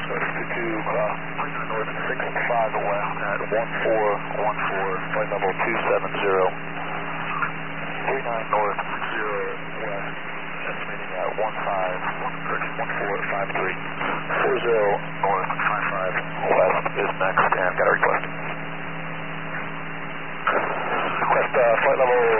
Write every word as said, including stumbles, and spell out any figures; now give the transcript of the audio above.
two, uh, north six five west at one four one four, flight level two seven zero. three nine north zero west, estimating at one five, one four five three. four zero north five five west is next, and got a request. Request uh, flight level